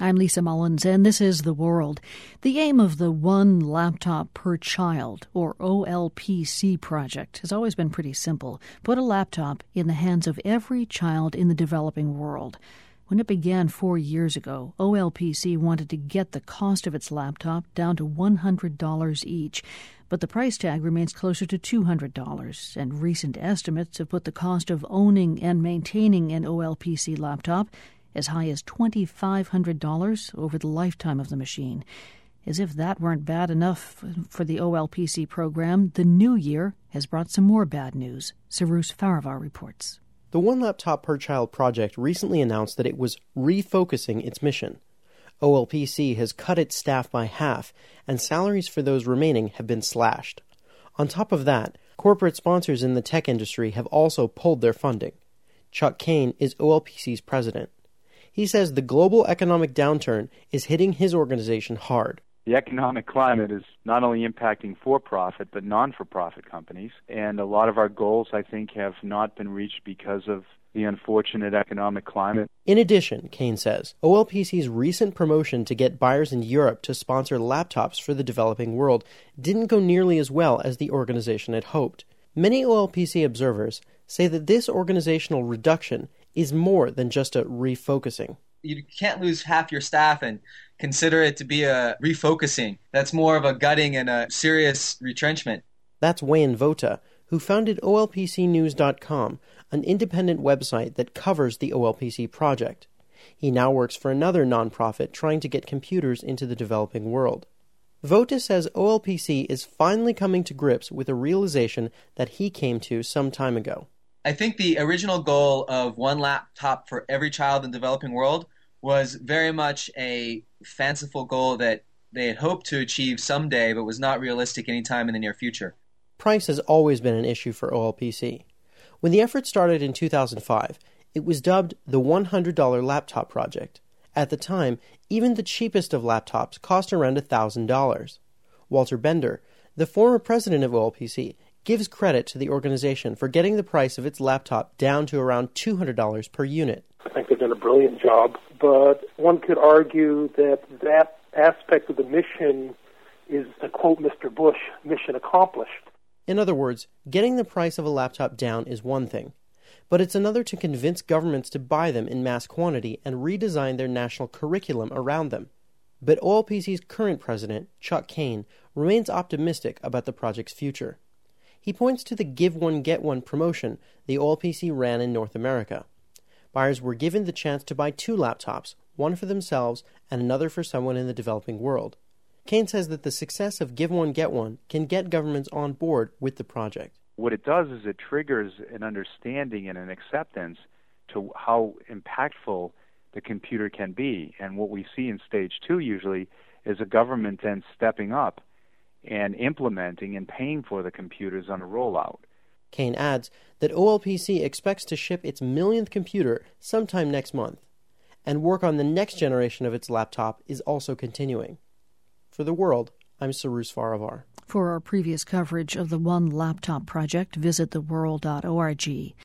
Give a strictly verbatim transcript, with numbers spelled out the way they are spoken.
I'm Lisa Mullins, and this is The World. The aim of the One Laptop Per Child, or O L P C project, has always been pretty simple. Put a laptop in the hands of every child in the developing world. When it began four years ago, O L P C wanted to get the cost of its laptop down to one hundred dollars each, but the price tag remains closer to two hundred dollars, and recent estimates have put the cost of owning and maintaining an O L P C laptop as high as two thousand five hundred dollars over the lifetime of the machine. As if that weren't bad enough for the O L P C program, the new year has brought some more bad news. Cyrus Farivar reports. The One Laptop Per Child project recently announced that it was refocusing its mission. O L P C has cut its staff by half, and salaries for those remaining have been slashed. On top of that, corporate sponsors in the tech industry have also pulled their funding. Chuck Kane is O L P C's president. He says the global economic downturn is hitting his organization hard. The economic climate is not only impacting for-profit but non-for-profit companies, and a lot of our goals, I think, have not been reached because of the unfortunate economic climate. In addition, Kane says, O L P C's recent promotion to get buyers in Europe to sponsor laptops for the developing world didn't go nearly as well as the organization had hoped. Many O L P C observers say that this organizational reduction is more than just a refocusing. You can't lose half your staff and consider it to be a refocusing. That's more of a gutting and a serious retrenchment. That's Wayne Vota, who founded O L P C news dot com, an independent website that covers the O L P C project. He now works for another nonprofit trying to get computers into the developing world. Vota says O L P C is finally coming to grips with a realization that he came to some time ago. I think the original goal of one laptop for every child in the developing world was very much a fanciful goal that they had hoped to achieve someday, but was not realistic anytime in the near future. Price has always been an issue for O L P C. When the effort started in two thousand five, it was dubbed the one hundred dollars Laptop Project. At the time, even the cheapest of laptops cost around one thousand dollars. Walter Bender, the former president of O L P C, gives credit to the organization for getting the price of its laptop down to around two hundred dollars per unit. I think they've done a brilliant job, but one could argue that that aspect of the mission is, to quote Mister Bush, mission accomplished. In other words, getting the price of a laptop down is one thing, but it's another to convince governments to buy them in mass quantity and redesign their national curriculum around them. But O L P C's current president, Chuck Kane, remains optimistic about the project's future. He points to the Give One, Get One promotion the O L P C ran in North America. Buyers were given the chance to buy two laptops, one for themselves and another for someone in the developing world. Kane says that the success of Give One, Get One can get governments on board with the project. What it does is it triggers an understanding and an acceptance to how impactful the computer can be. And what we see in stage two usually is a government then stepping up and implementing and paying for the computers on a rollout. Kane adds that O L P C expects to ship its millionth computer sometime next month, and work on the next generation of its laptop is also continuing. For The World, I'm Cyrus Farivar. For our previous coverage of the One Laptop Project, visit the world dot org.